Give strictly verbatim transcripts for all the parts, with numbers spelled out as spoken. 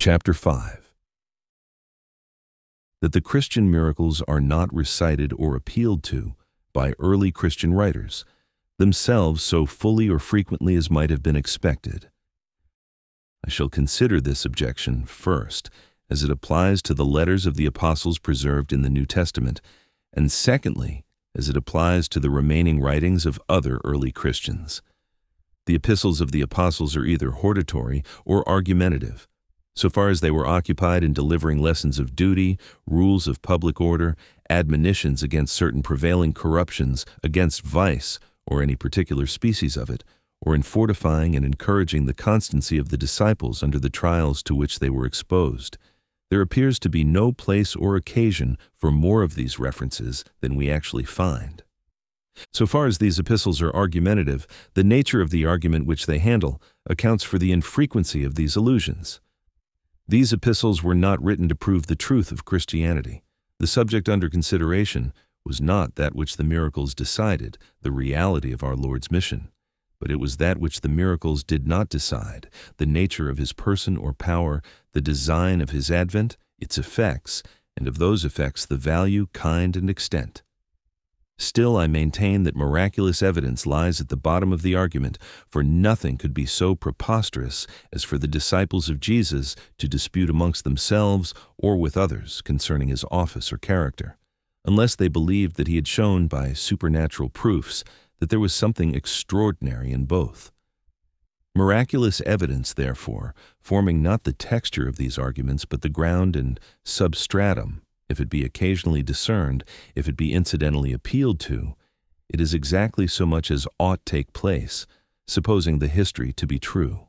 Chapter five. That the Christian miracles are not recited or appealed to by early Christian writers, themselves so fully or frequently as might have been expected. I shall consider this objection first, as it applies to the letters of the apostles preserved in the New Testament, and secondly, as it applies to the remaining writings of other early Christians. The epistles of the apostles are either hortatory or argumentative, so far as they were occupied in delivering lessons of duty, rules of public order, admonitions against certain prevailing corruptions, against vice, or any particular species of it, or in fortifying and encouraging the constancy of the disciples under the trials to which they were exposed. There appears to be no place or occasion for more of these references than we actually find. So far as these epistles are argumentative, the nature of the argument which they handle accounts for the infrequency of these allusions. These epistles were not written to prove the truth of Christianity. The subject under consideration was not that which the miracles decided, the reality of our Lord's mission, but it was that which the miracles did not decide, the nature of his person or power, the design of his advent, its effects, and of those effects the value, kind, and extent. Still, I maintain that miraculous evidence lies at the bottom of the argument, for nothing could be so preposterous as for the disciples of Jesus to dispute amongst themselves or with others concerning his office or character, unless they believed that he had shown by supernatural proofs that there was something extraordinary in both. Miraculous evidence, therefore, forming not the texture of these arguments but the ground and substratum, if it be occasionally discerned, if it be incidentally appealed to, it is exactly so much as ought take place, supposing the history to be true.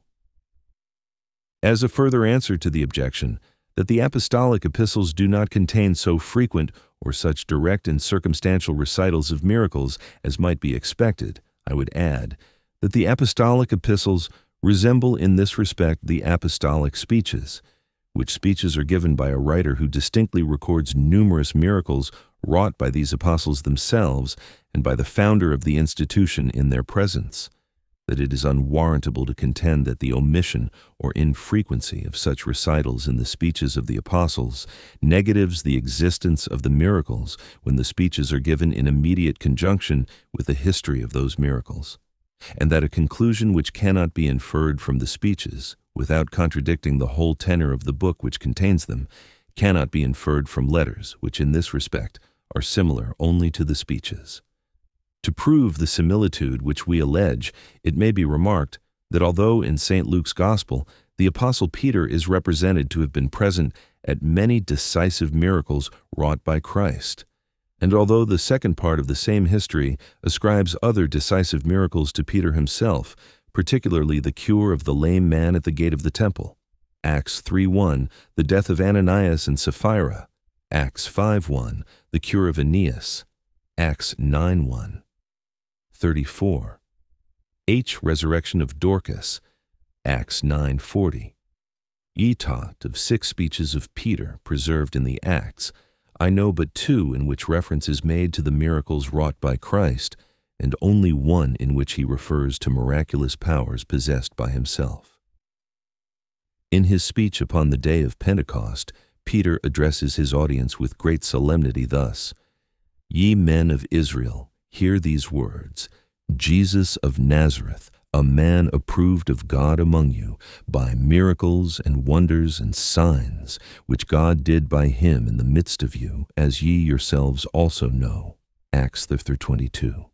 As a further answer to the objection that the apostolic epistles do not contain so frequent or such direct and circumstantial recitals of miracles as might be expected, I would add that the apostolic epistles resemble in this respect the apostolic speeches, which speeches are given by a writer who distinctly records numerous miracles wrought by these apostles themselves and by the founder of the institution in their presence, that it is unwarrantable to contend that the omission or infrequency of such recitals in the speeches of the apostles negatives the existence of the miracles when the speeches are given in immediate conjunction with the history of those miracles, and that a conclusion which cannot be inferred from the speeches, without contradicting the whole tenor of the book which contains them, cannot be inferred from letters which in this respect are similar only to the speeches. To prove the similitude which we allege, it may be remarked that although in Saint Luke's Gospel the Apostle Peter is represented to have been present at many decisive miracles wrought by Christ, and although the second part of the same history ascribes other decisive miracles to Peter himself, particularly the cure of the lame man at the gate of the temple, Acts three one, the death of Ananias and Sapphira, Acts five one, the cure of Aeneas, Acts nine one, thirty-four, H. resurrection of Dorcas, Acts nine forty. Ye taught of six speeches of Peter preserved in the Acts, I know but two in which reference is made to the miracles wrought by Christ, and only one in which he refers to miraculous powers possessed by himself. In his speech upon the day of Pentecost, Peter addresses his audience with great solemnity thus: Ye men of Israel, hear these words, Jesus of Nazareth, a man approved of God among you, by miracles and wonders and signs, which God did by him in the midst of you, as ye yourselves also know. Acts thirty twenty-two.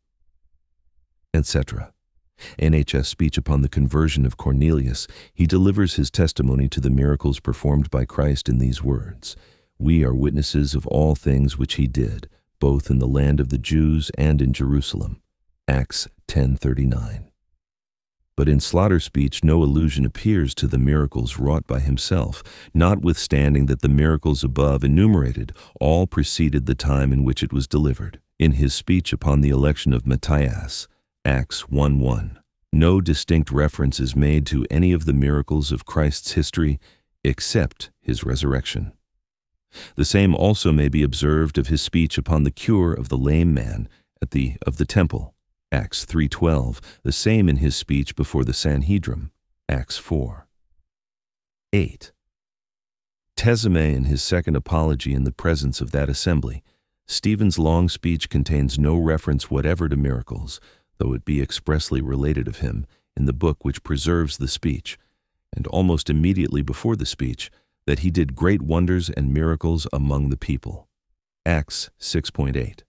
et cetera. N H S speech upon the conversion of Cornelius, he delivers his testimony to the miracles performed by Christ in these words: We are witnesses of all things which he did, both in the land of the Jews and in Jerusalem. Acts ten thirty-nine. But in Slaughter's speech no allusion appears to the miracles wrought by himself, notwithstanding that the miracles above enumerated all preceded the time in which it was delivered. In his speech upon the election of Matthias, Acts one one, no distinct reference is made to any of the miracles of Christ's history except his resurrection. The same also may be observed of his speech upon the cure of the lame man at the of the temple, Acts three twelve, the same in his speech before the Sanhedrim, Acts four. eight. Tésime in his second apology in the presence of that assembly. Stephen's long speech contains no reference whatever to miracles, though it be expressly related of him in the book which preserves the speech, and almost immediately before the speech, that he did great wonders and miracles among the people. Acts six point eight.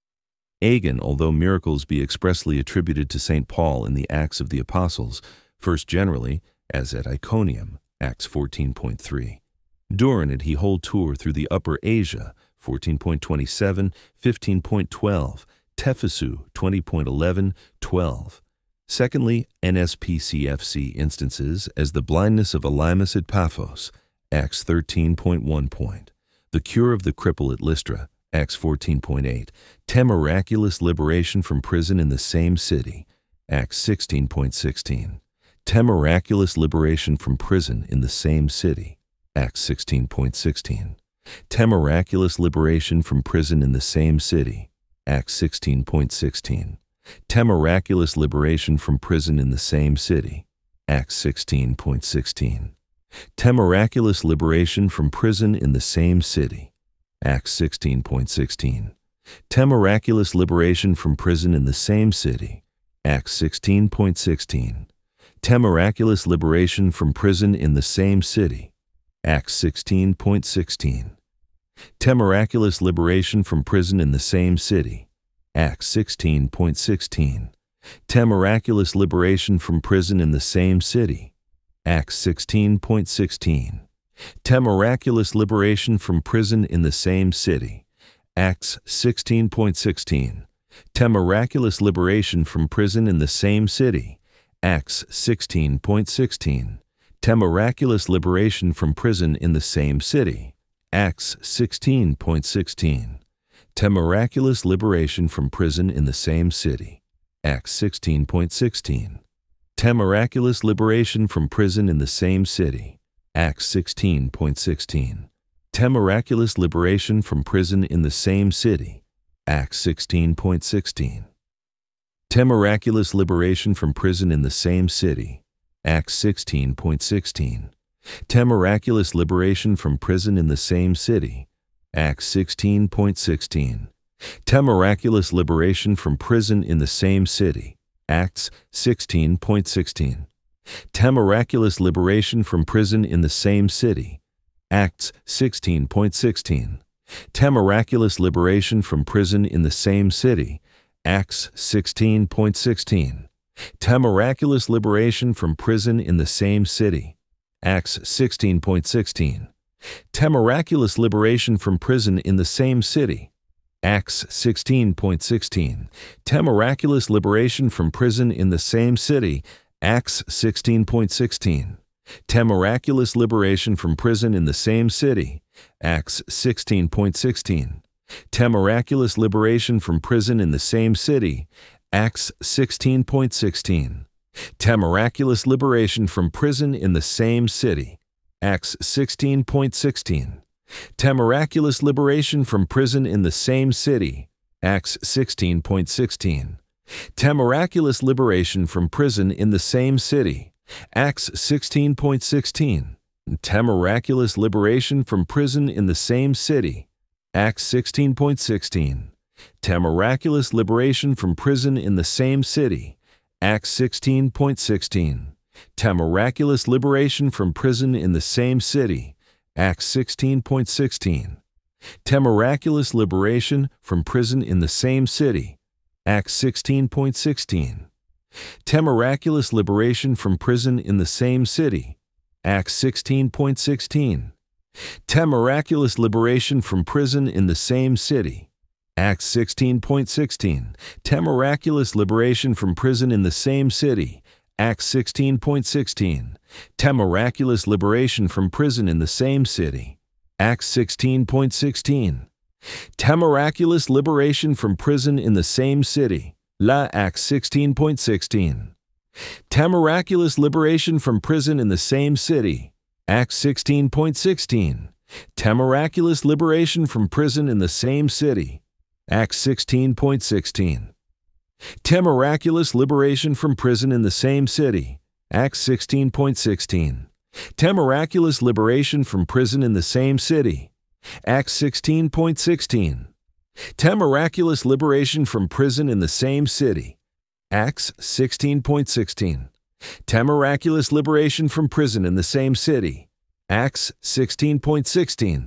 Again, although miracles be expressly attributed to Saint Paul in the Acts of the Apostles, first generally, as at Iconium, Acts fourteen point three. During it he whole tour through the Upper Asia, fourteen point twenty-seven, fifteen point twelve, Tephasu, twenty point eleven, twelve. Secondly, N S P C F C instances as the blindness of Elymas at Paphos, Acts thirteen point one. The cure of the cripple at Lystra, Acts fourteen point eight. Ten miraculous liberation from prison in the same city, Acts sixteen point sixteen. Ten miraculous liberation from prison in the same city, Acts sixteen point sixteen. Ten miraculous liberation from prison in the same city, Acts sixteen point sixteen. Ten miraculous liberation from prison in the same city, Acts sixteen point sixteen. Ten miraculous liberation from prison in the same city, Acts sixteen point sixteen. Ten miraculous liberation from prison in the same city, Acts sixteen point sixteen. Ten miraculous liberation from prison in the same city, Acts sixteen point sixteen. Ten miraculous liberation from prison in the same city, Acts sixteen point sixteen. Ten miraculous liberation from prison in the same city, Acts sixteen point sixteen. Ten miraculous liberation from prison in the same city, Acts sixteen point sixteen. Ten miraculous liberation from prison in the same city, Acts sixteen point sixteen. Ten miraculous liberation from prison in the same city, Acts sixteen point sixteen. Ten miraculous liberation from prison in the same city, Acts sixteen point sixteen. Ten miraculous liberation from prison in the same city, Acts sixteen point sixteen. Ten miraculous liberation from prison in the same city, Acts sixteen point sixteen. Ten miraculous liberation from prison in the same city, Acts sixteen point sixteen. Ten miraculous liberation from prison in the same city, Acts sixteen point sixteen. Ten miraculous liberation from prison in the same city, Acts sixteen point sixteen. Ten miraculous liberation from prison in the same city, Acts sixteen point sixteen. Ten miraculous liberation from prison in the same city, Acts sixteen point sixteen. Ten miraculous liberation from prison in the same city, Acts sixteen point sixteen. Ten miraculous liberation from prison in the same city, Acts sixteen point sixteen. Ten miraculous liberation from prison in the same city, Acts sixteen point sixteen. Ten miraculous liberation from prison in the same city, Acts sixteen point sixteen. Ten miraculous liberation from prison in the same city, Acts sixteen point sixteen. Ten miraculous liberation from prison in the same city, Acts sixteen point sixteen. Ten miraculous liberation from prison in the same city, Acts sixteen point sixteen. Ten miraculous liberation from prison in the same city, Acts sixteen point sixteen. Ten miraculous liberation from prison in the same city, Acts sixteen point sixteen. Ten miraculous liberation from prison in the same city, Acts sixteen point sixteen. Ten miraculous liberation from prison in the same city, Acts sixteen point sixteen. Ten miraculous liberation from prison in the same city, Acts sixteen point sixteen. Ten miraculous liberation from prison in the same city, Acts sixteen point sixteen. Ten miraculous liberation from prison in the same city, Acts sixteen point sixteen. Ten miraculous liberation from prison in the same city, Acts sixteen point sixteen. Ten miraculous liberation from prison in the same city, Acts sixteen point sixteen. Ten miraculous liberation from prison in the same city, La Acts sixteen point sixteen. Ten miraculous liberation from prison in the same city, Acts sixteen point sixteen. Ten miraculous liberation from prison in the same city, Acts sixteen point sixteen. Ten miraculous liberation from prison in the same city, Acts sixteen point sixteen. ten Miraculous liberation from prison in the same city. Acts sixteen sixteen. ten Miraculous liberation from prison in the same city. Acts sixteen sixteen. ten Miraculous liberation from prison in the same city. Acts sixteen sixteen.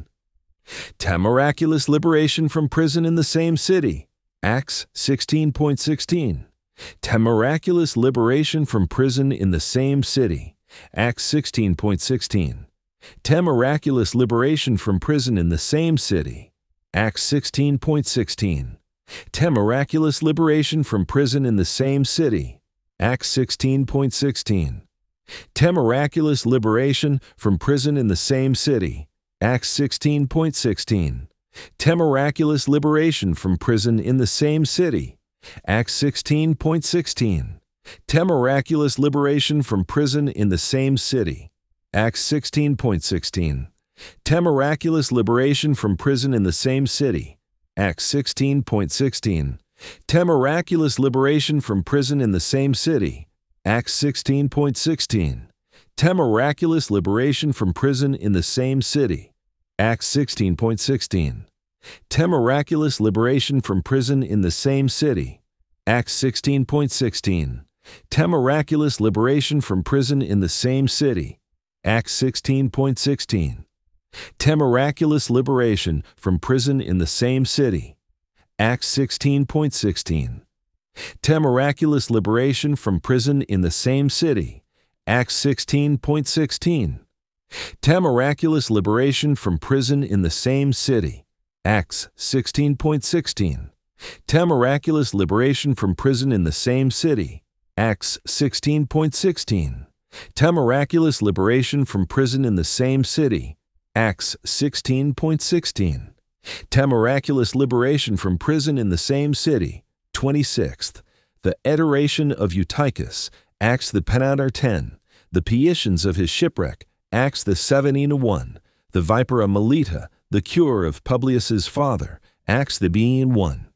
ten Miraculous liberation from prison in the same city. Acts sixteen sixteen. ten Miraculous liberation from prison in the same city. Acts sixteen sixteen. ten Miraculous liberation from prison in the same city. Acts sixteen sixteen. ten Miraculous liberation from prison in the same city. Acts sixteen sixteen. ten Miraculous liberation from prison in the same city. Acts sixteen sixteen. ten Miraculous liberation from prison in the same city. Acts sixteen sixteen. ten Miraculous liberation from prison in the same city. Acts sixteen sixteen. ten Miraculous liberation from prison in the same city. Acts sixteen sixteen. ten Miraculous liberation from prison in the same city. Acts sixteen sixteen. ten Miraculous liberation from prison in the same city. Acts sixteen sixteen. ten Miraculous liberation from prison in the same city. Acts sixteen sixteen. ten Miraculous liberation from prison in the same city. Acts sixteen sixteen. ten Miraculous liberation from prison in the same city. Acts sixteen sixteen. ten Miraculous liberation from prison in the same city. Acts sixteen sixteen. ten Miraculous liberation from prison in the same city. Acts sixteen sixteen. ten Miraculous liberation from prison in the same city. Acts sixteen sixteen. ten Miraculous liberation from prison in the same city. Acts sixteen sixteen. ten Miraculous liberation from prison in the same city. twenty-sixth. The adoration of Eutychus. Acts the Pentateuch ten. The Paeitians of his shipwreck. Acts the seventy to one. The viper of Melita. The cure of Publius's father. Acts the being one.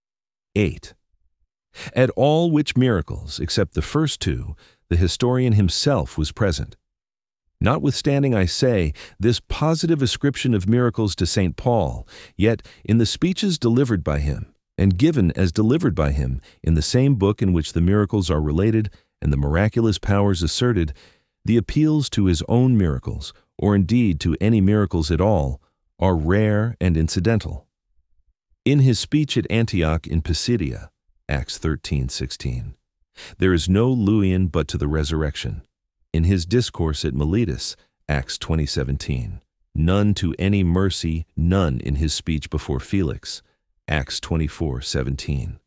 eight. At all which miracles, except the first two, the historian himself was present. Notwithstanding, I say, this positive ascription of miracles to Saint Paul, yet in the speeches delivered by him, and given as delivered by him in the same book in which the miracles are related and the miraculous powers asserted, the appeals to his own miracles, or indeed to any miracles at all, are rare and incidental. In his speech at Antioch in Pisidia, Acts thirteen sixteen, there is no Luwian but to the resurrection. In his discourse at Miletus, Acts twenty seventeen, none to any mercy, none in his speech before Felix, Acts twenty-four seventeen.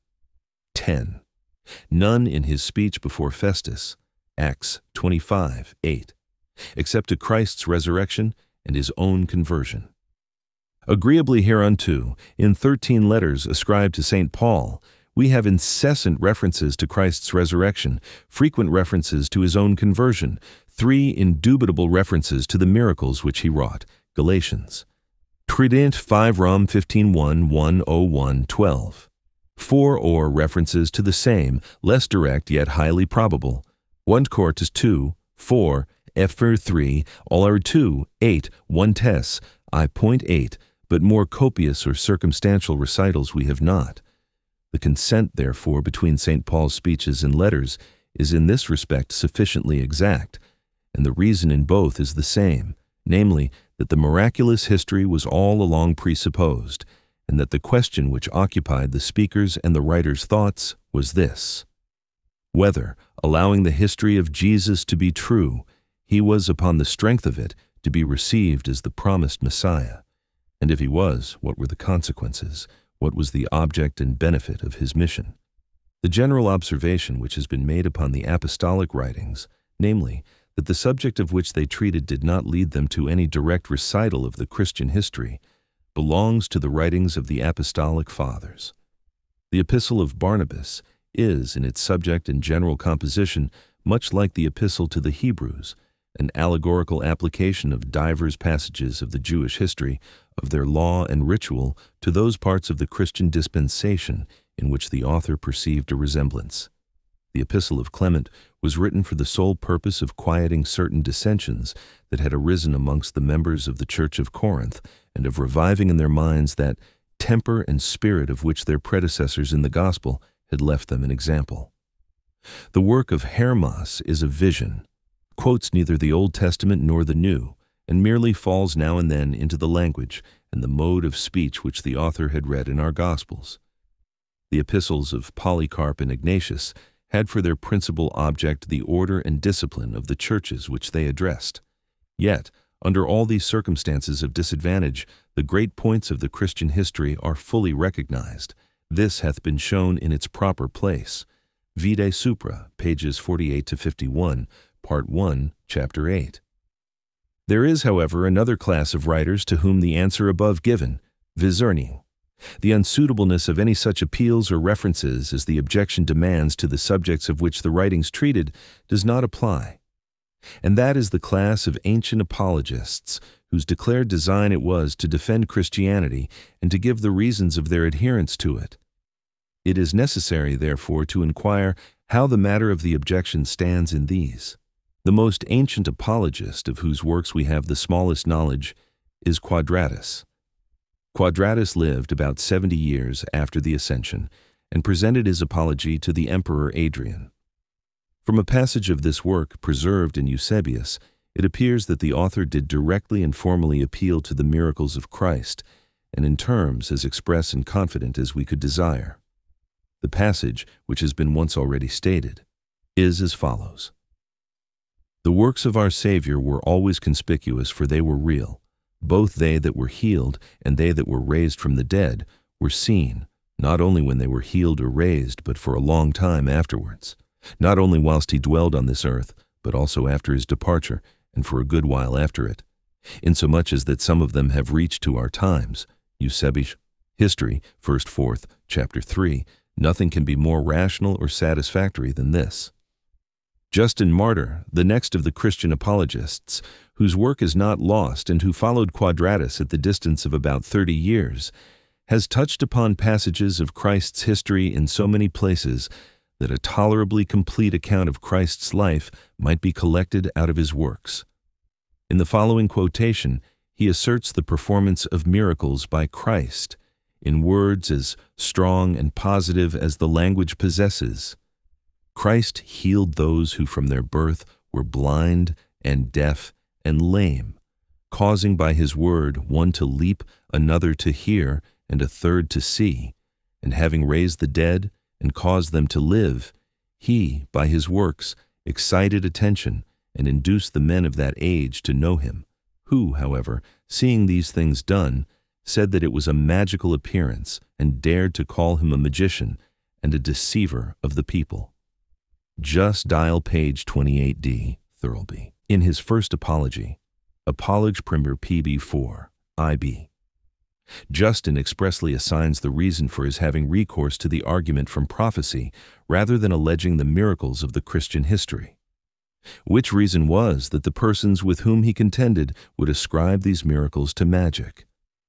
ten. None in his speech before Festus, Acts twenty-five eight, except to Christ's resurrection and his own conversion. Agreeably hereunto, in thirteen letters ascribed to Saint Paul, we have incessant references to Christ's resurrection, frequent references to his own conversion, three indubitable references to the miracles which he wrought. Galatians. Trident five Rom fifteen one one oh one twelve. Four or references to the same, less direct yet highly probable. First Quartus two, four, Epher three, all are two, eight, one Tess, I point eight, but more copious or circumstantial recitals we have not. The consent, therefore, between Saint Paul's speeches and letters is in this respect sufficiently exact, and the reason in both is the same, namely, that the miraculous history was all along presupposed, and that the question which occupied the speaker's and the writer's thoughts was this: whether, allowing the history of Jesus to be true, he was, upon the strength of it, to be received as the promised Messiah, and if he was, what were the consequences? What was the object and benefit of his mission? The general observation which has been made upon the apostolic writings, namely, that the subject of which they treated did not lead them to any direct recital of the Christian history, belongs to the writings of the apostolic fathers. The Epistle of Barnabas is, in its subject and general composition, much like the Epistle to the Hebrews, an allegorical application of divers passages of the Jewish history, of their law and ritual, to those parts of the Christian dispensation in which the author perceived a resemblance. The Epistle of Clement was written for the sole purpose of quieting certain dissensions that had arisen amongst the members of the Church of Corinth, and of reviving in their minds that temper and spirit of which their predecessors in the gospel had left them an example. The work of Hermas is a vision, quotes neither the Old Testament nor the New, and merely falls now and then into the language and the mode of speech which the author had read in our Gospels. The epistles of Polycarp and Ignatius had for their principal object the order and discipline of the churches which they addressed. Yet, under all these circumstances of disadvantage, the great points of the Christian history are fully recognized. This hath been shown in its proper place. Vide Supra, pages forty-eight to fifty-one, Part one, Chapter eight. There is, however, another class of writers to whom the answer above given, viserni. The unsuitableness of any such appeals or references as the objection demands to the subjects of which the writings treated does not apply. And that is the class of ancient apologists, whose declared design it was to defend Christianity and to give the reasons of their adherence to it. It is necessary, therefore, to inquire how the matter of the objection stands in these. The most ancient apologist of whose works we have the smallest knowledge is Quadratus. Quadratus lived about seventy years after the Ascension and presented his apology to the Emperor Adrian. From a passage of this work preserved in Eusebius, it appears that the author did directly and formally appeal to the miracles of Christ, and in terms as express and confident as we could desire. The passage, which has been once already stated, is as follows. The works of our Savior were always conspicuous, for they were real. Both they that were healed and they that were raised from the dead were seen, not only when they were healed or raised, but for a long time afterwards, not only whilst he dwelled on this earth, but also after his departure, and for a good while after it, insomuch as that some of them have reached to our times. Eusebius, History, First Fourth, Chapter three. Nothing can be more rational or satisfactory than this. Justin Martyr, the next of the Christian apologists, whose work is not lost and who followed Quadratus at the distance of about thirty years, has touched upon passages of Christ's history in so many places that a tolerably complete account of Christ's life might be collected out of his works. In the following quotation, he asserts the performance of miracles by Christ, in words as strong and positive as the language possesses. Christ healed those who from their birth were blind and deaf and lame, causing by his word one to leap, another to hear, and a third to see, and having raised the dead and caused them to live, he, by his works, excited attention and induced the men of that age to know him, who, however, seeing these things done, said that it was a magical appearance, and dared to call him a magician and a deceiver of the people. Just dial page twenty-eight D, Thirlby. In his first apology, Apologe Primer P B four, I B. Justin expressly assigns the reason for his having recourse to the argument from prophecy rather than alleging the miracles of the Christian history. Which reason was that the persons with whom he contended would ascribe these miracles to magic.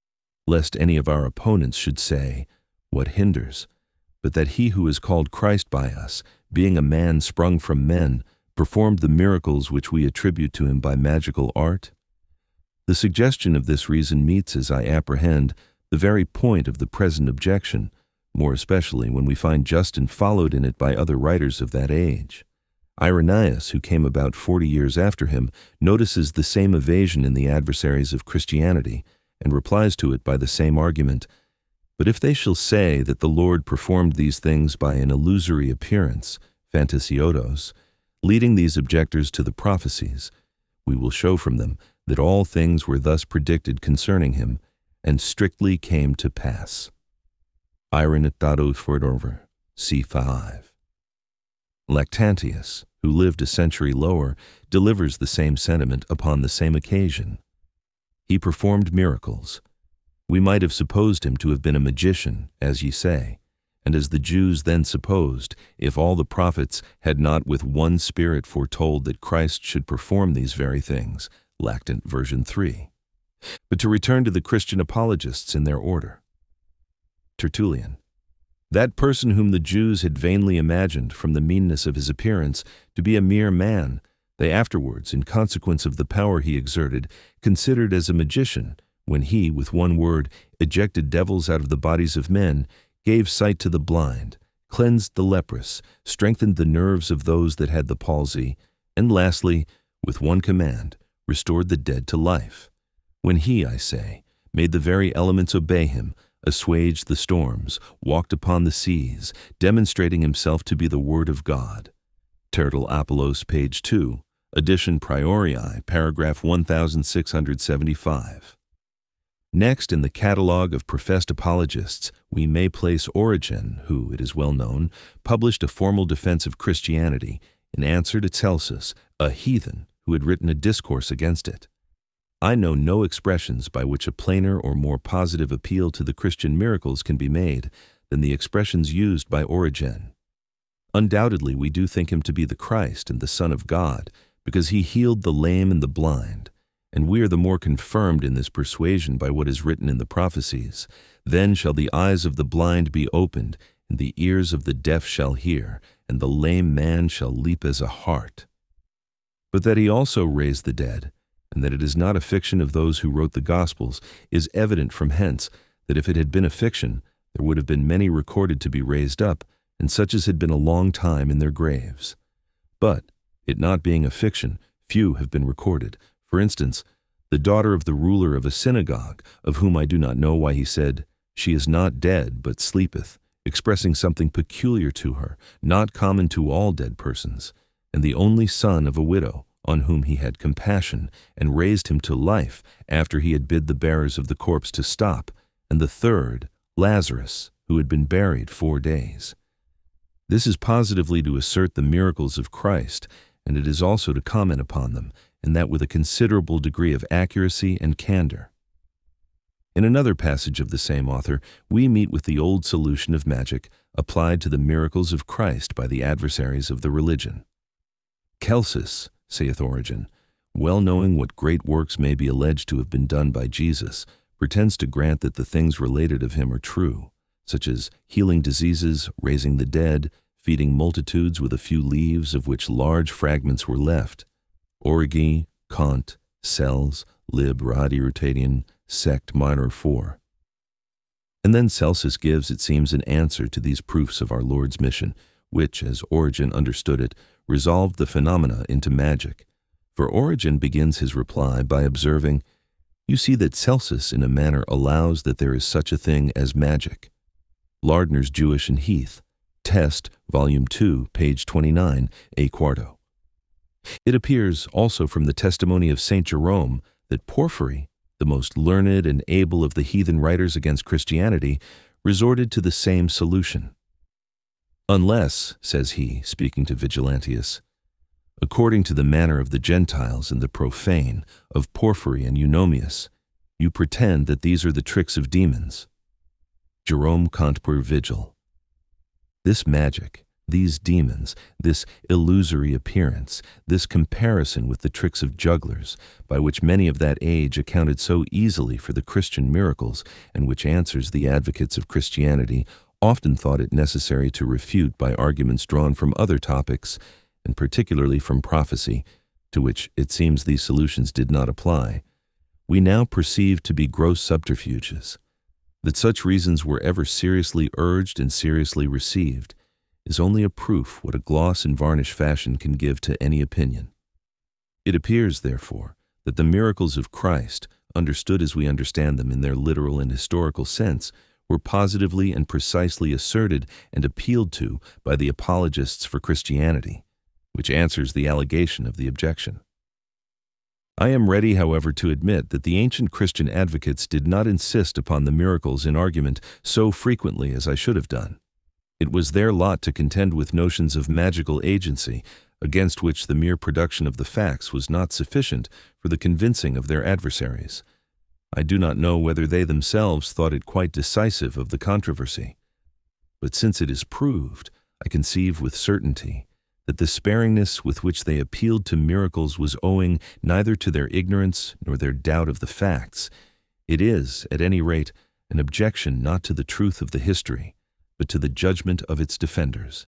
Lest any of our opponents should say, "What hinders?" but that he who is called Christ by us, being a man sprung from men, performed the miracles which we attribute to him by magical art? The suggestion of this reason meets, as I apprehend, the very point of the present objection, more especially when we find Justin followed in it by other writers of that age. Irenaeus, who came about forty years after him, notices the same evasion in the adversaries of Christianity, and replies to it by the same argument. But if they shall say that the Lord performed these things by an illusory appearance, phantasiotos, leading these objectors to the prophecies, we will show from them that all things were thus predicted concerning him, and strictly came to pass. Irenaeus Fordover, C five. Lactantius, who lived a century lower, delivers the same sentiment upon the same occasion. He performed miracles. We might have supposed him to have been a magician, as ye say, and as the Jews then supposed, if all the prophets had not with one spirit foretold that Christ should perform these very things. Lactant version three. But to return to the Christian apologists in their order. Tertullian. That person whom the Jews had vainly imagined, from the meanness of his appearance, to be a mere man, they afterwards, in consequence of the power he exerted, considered as a magician, when he, with one word, ejected devils out of the bodies of men, gave sight to the blind, cleansed the leprous, strengthened the nerves of those that had the palsy, and lastly, with one command, restored the dead to life. When he, I say, made the very elements obey him, assuaged the storms, walked upon the seas, demonstrating himself to be the Word of God. Tertil Apollos, page two, edition Priori, paragraph one thousand six hundred seventy-five. Next, in the catalogue of professed apologists, we may place Origen, who, it is well known, published a formal defense of Christianity in answer to Celsus, a heathen who had written a discourse against it. I know no expressions by which a plainer or more positive appeal to the Christian miracles can be made than the expressions used by Origen. Undoubtedly, we do think him to be the Christ and the Son of God, because he healed the lame and the blind, and we are the more confirmed in this persuasion by what is written in the prophecies. Then shall the eyes of the blind be opened, and the ears of the deaf shall hear, and the lame man shall leap as a hart. But that he also raised the dead, and that it is not a fiction of those who wrote the Gospels, is evident from hence that if it had been a fiction, there would have been many recorded to be raised up, and such as had been a long time in their graves. But, it not being a fiction, few have been recorded. For instance, the daughter of the ruler of a synagogue, of whom I do not know why he said, "She is not dead, but sleepeth," expressing something peculiar to her, not common to all dead persons, and the only son of a widow, on whom he had compassion, and raised him to life after he had bid the bearers of the corpse to stop, and the third, Lazarus, who had been buried four days. This is positively to assert the miracles of Christ, and it is also to comment upon them, and that with a considerable degree of accuracy and candor. In another passage of the same author, we meet with the old solution of magic applied to the miracles of Christ by the adversaries of the religion. Celsus, saith Origen, well knowing what great works may be alleged to have been done by Jesus, pretends to grant that the things related of him are true, such as healing diseases, raising the dead, feeding multitudes with a few leaves of which large fragments were left. Origi, Kant, Cels, Lib. Radi Rutatian, Sect Minor four. And then Celsus gives, it seems, an answer to these proofs of our Lord's mission, which, as Origen understood it, resolved the phenomena into magic. For Origen begins his reply by observing, "You see that Celsus in a manner allows that there is such a thing as magic." Lardner's Jewish and Heath, Test, Volume two, page twenty-nine, a quarto. It appears also from the testimony of Saint Jerome that Porphyry, the most learned and able of the heathen writers against Christianity, resorted to the same solution. "Unless," says he, speaking to Vigilantius, "according to the manner of the Gentiles and the profane, of Porphyry and Eunomius, you pretend that these are the tricks of demons." Jerome Cont per Vigil. This magic, these demons, this illusory appearance, this comparison with the tricks of jugglers, by which many of that age accounted so easily for the Christian miracles, and which answers the advocates of Christianity, often thought it necessary to refute by arguments drawn from other topics, and particularly from prophecy, to which it seems these solutions did not apply, we now perceive to be gross subterfuges. That such reasons were ever seriously urged and seriously received is only a proof what a gloss and varnish fashion can give to any opinion. It appears, therefore, that the miracles of Christ, understood as we understand them in their literal and historical sense, were positively and precisely asserted and appealed to by the apologists for Christianity, which answers the allegation of the objection. I am ready, however, to admit that the ancient Christian advocates did not insist upon the miracles in argument so frequently as I should have done. It was their lot to contend with notions of magical agency, against which the mere production of the facts was not sufficient for the convincing of their adversaries. I do not know whether they themselves thought it quite decisive of the controversy. But since it is proved, I conceive with certainty that the sparingness with which they appealed to miracles was owing neither to their ignorance nor their doubt of the facts. It is, at any rate, an objection not to the truth of the history, but to the judgment of its defenders.